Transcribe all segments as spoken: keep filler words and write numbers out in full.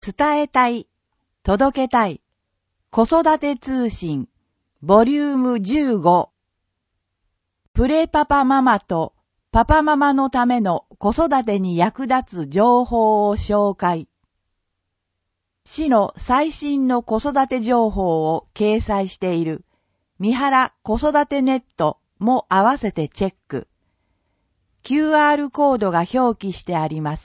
伝えたい、届けたい、子育て通信、ボリュームじゅうご。プレパパママとパパママのための子育てに役立つ情報を紹介。市の最新の子育て情報を掲載している三原子育てネットも合わせてチェック。キューアール コードが表記してあります。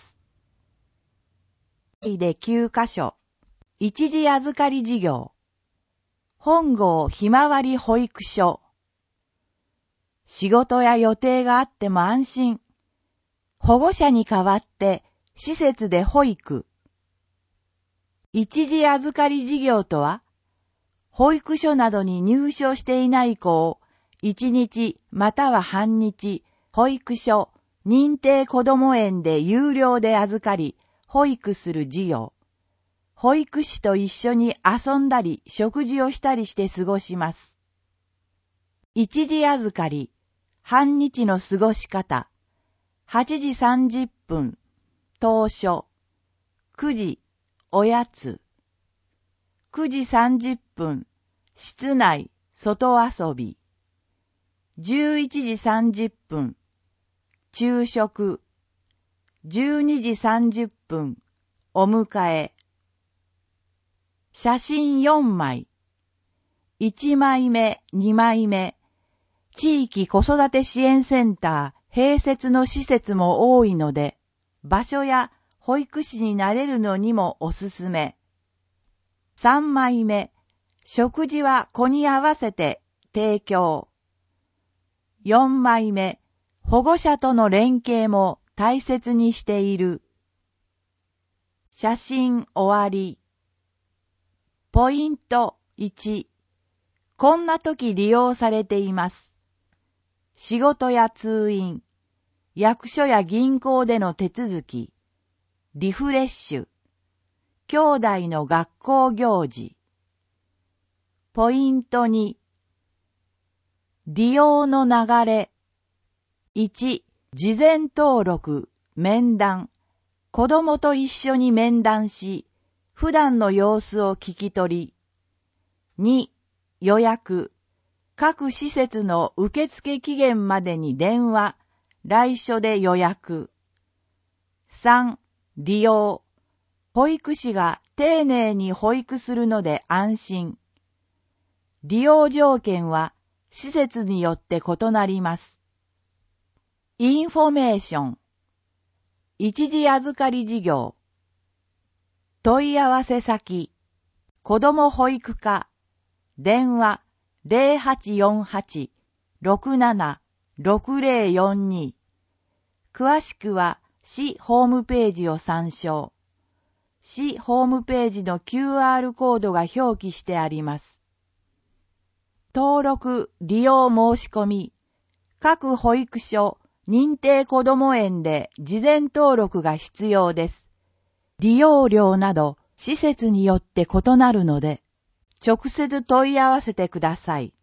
できゅうかしょ。一時預かり事業。本郷ひまわり保育所。仕事や予定があっても安心。保護者に代わって施設で保育。一時預かり事業とは、保育所などに入所していない子を一日または半日、保育所、認定こども園で有料で預かり、保育する事業。保育士と一緒に遊んだり食事をしたりして過ごします。一時預かり、半日の過ごし方。はちじさんじゅっぷん、当初。くじ、おやつ。くじさんじゅっぷん、室内、外遊び。じゅういちじさんじゅっぷん、昼食。じゅうにじさんじゅっぷん、お迎え。写真よんまい。いちまいめ、にまいめ。地域子育て支援センター併設の施設も多いので、場所や保育士になれるのにもおすすめ。さんまいめ。食事は子に合わせて提供。よんまいめ。保護者との連携も大切にしている。写真終わり。ポイントいち。こんな時利用されています。仕事や通院、役所や銀行での手続き、リフレッシュ、兄弟の学校行事。ポイントに。利用の流れ。いち、事前登録、面談。子供と一緒に面談し、普段の様子を聞き取り。に、予約。各施設の受付期限までに電話、来所で予約。さん、利用。保育士が丁寧に保育するので安心。利用条件は施設によって異なります。インフォメーション。一時預かり事業。問い合わせ先。子ども保育課。電話ゼロはちよんはち ろくなな ろくゼロよんに。詳しくは市ホームページを参照。市ホームページの キューアール コードが表記してあります。登録・利用申し込み。各保育所、認定こども園で事前登録が必要です。利用料など施設によって異なるので、直接問い合わせてください。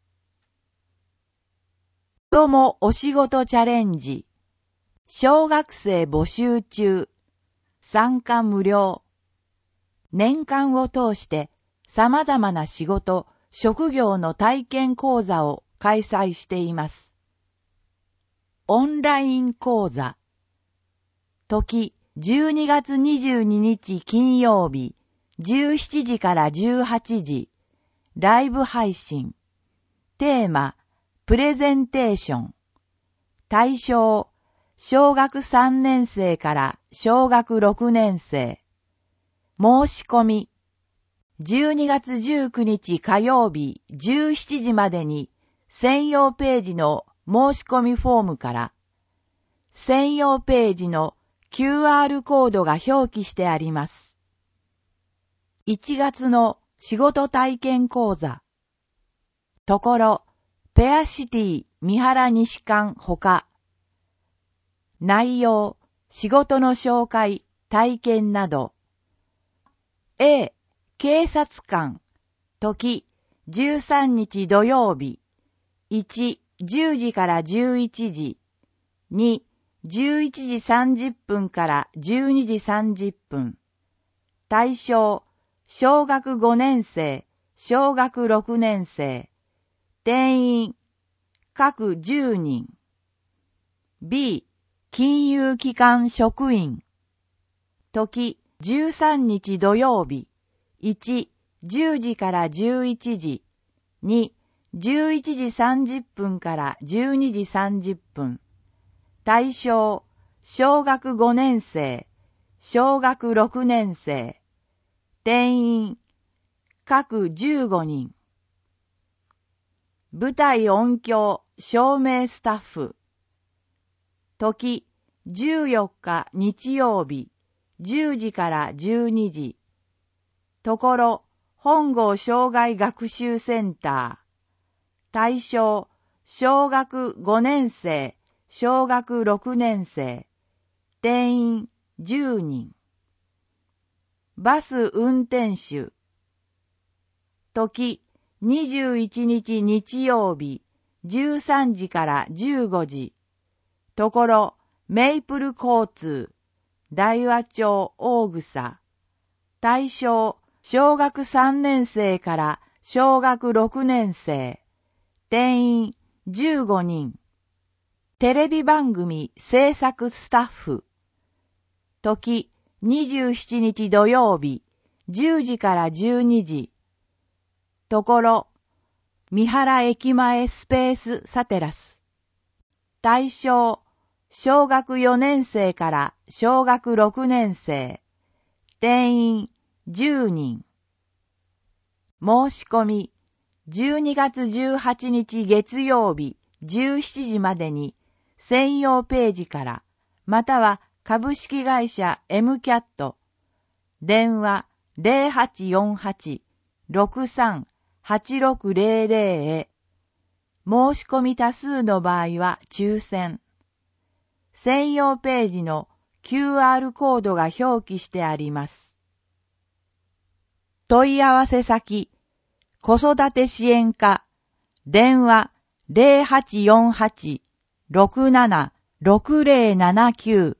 子どもお仕事チャレンジ。小学生募集中。参加無料。年間を通して様々な仕事、職業の体験講座を開催しています。オンライン講座。時、じゅうにがつにじゅうににち金曜日、じゅうしちじからじゅうはちじ。ライブ配信。テーマ、プレゼンテーション。対象、小学さんねんせいから小学ろくねんせい。申し込み。じゅうにがつじゅうくにち火曜日じゅうしちじまでに専用ページの申し込みフォームから専用ページの キューアール コードが表記してあります。いちがつの仕事体験講座。ところ、ペアシティ三原西館ほか。内容、仕事の紹介、体験など。A、警察官。時、じゅうさんにち土曜日。いち、じゅうじからじゅういちじ。に、じゅういちじさんじゅっぷんからじゅうにじさんじゅっぷん。 対象、小学ごねん生、小学ろくねん生。定員、各じゅうにん。B、金融機関職員。時、じゅうさんにち土曜日。いち、じゅうじからじゅういちじ。に、じゅういちじさんじゅっぷんからじゅうにじさんじゅっぷん。対象、小学ごねん生、小学ろくねん生。定員、各じゅうごにん。舞台音響、照明スタッフ。時、じゅうよっか日曜日、じゅうじからじゅうにじ。ところ、本郷障害学習センター。対象、小学ごねん生、小学ろくねん生。定員じゅうにん。バス運転手。時、にじゅういちにち日曜日、じゅうさんじからじゅうごじ。ところ、メイプル交通、大和町大草。対象、小学さんねん生から小学ろくねん生。定員じゅうごにん。テレビ番組制作スタッフ。時、にじゅうしちにち土曜日、じゅうじからじゅうにじ。ところ、三原駅前スペースサテラス。対象、小学よねん生から小学ろくねん生。定員じゅうにん。申し込み、じゅうにがつじゅうはちにち月曜日じゅうしちじまでに専用ページから、または株式会社 エムキャット、電話 ゼロはちよんはち ろくさん はちろくゼロゼロ へ。申し込み多数の場合は抽選。専用ページの キューアール コードが表記してあります。問い合わせ先、子育て支援課、電話 ゼロはちよんはち ろくなな ろくゼロななきゅう